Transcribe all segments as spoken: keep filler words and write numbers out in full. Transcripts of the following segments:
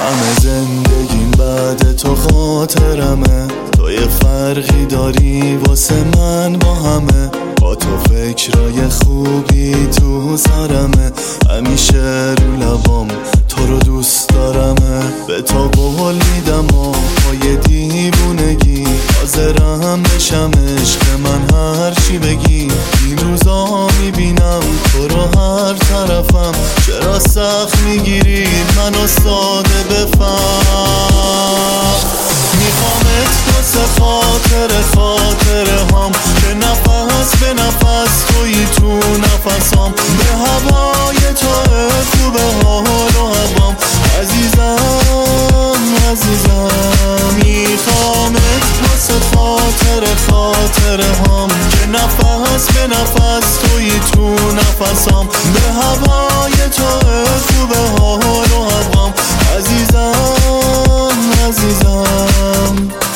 همه زندگیم بعد تو خاطرمه، تو یه فرقی داری واسه من با همه، با تو فکرای خوبی تو سرمه، همیشه رو لبام تو رو دوست دارمه. به تو قول میدم و پای دیوونگی حاضرم بشم عشق من هر چی بگی. این روزا میبینم تو رو هر طرفم، چرا سخت میگیری منو ساده بفهم. میخوامت واسه خاطر خاطره هام، که نفس به نفس توی تو نفسام، به هوای تو خوبه حال و هوام. عزیزم عزیزم میخوامت واسه خاطر خاطره هام، که نفس به نفس توی تو نفسام، به هوای تو خوبه حال و هوام. عزیزم عزیزم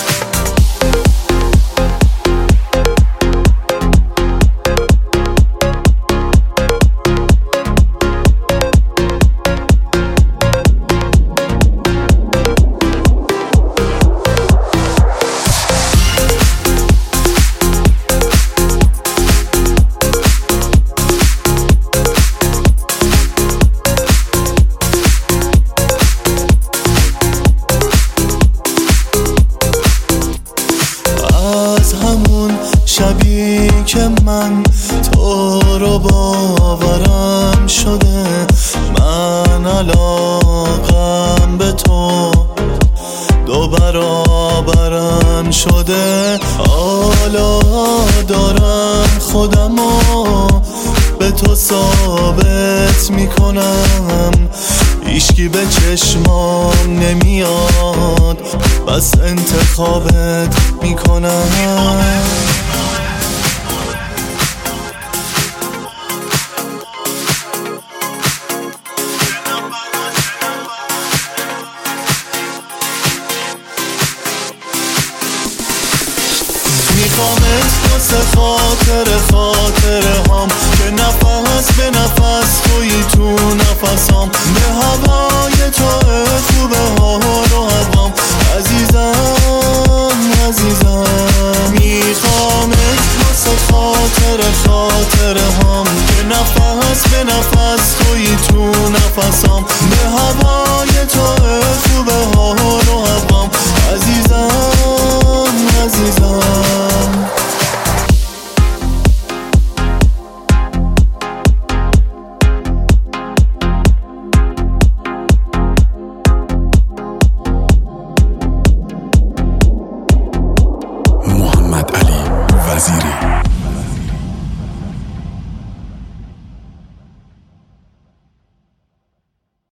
شبی که من تو رو باورم شده، من علاقم به تو دو برابرم شده. حالا دارم خودمو به تو ثابت میکنم، هیچکی به چشمام نمیاد بس انتخابت میکنم. میخوامت واسه خاطر خاطره هام، که نفس به نفس توی تو نفسام، به هوای تو خوبه حال و هوام. عزیزم عزیزم میخوامت واسه خاطر خاطره